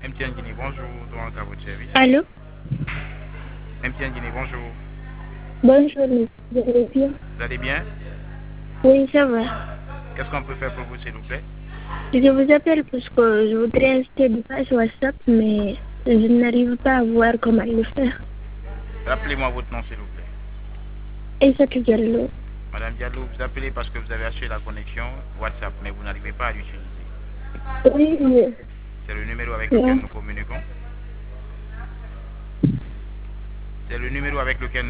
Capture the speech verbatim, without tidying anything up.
M T N Guinée, bonjour, donc à votre service. Allô? M T N Guinée, bonjour. Bonjour, monsieur. Vous allez bien? Vous allez bien? Oui, ça va. Qu'est-ce qu'on peut faire pour vous, s'il vous plaît? Je vous appelle parce que je voudrais acheter des pages WhatsApp, mais je n'arrive pas à voir comment le faire. Rappelez-moi votre nom, s'il vous plaît. Aïssatou Diallo. Madame Diallo, vous appelez parce que vous avez acheté la connexion WhatsApp, mais vous n'arrivez pas à l'utiliser. Oui, oui. C'est le numéro avec Non. lequel nous communiquons. C'est le numéro avec lequel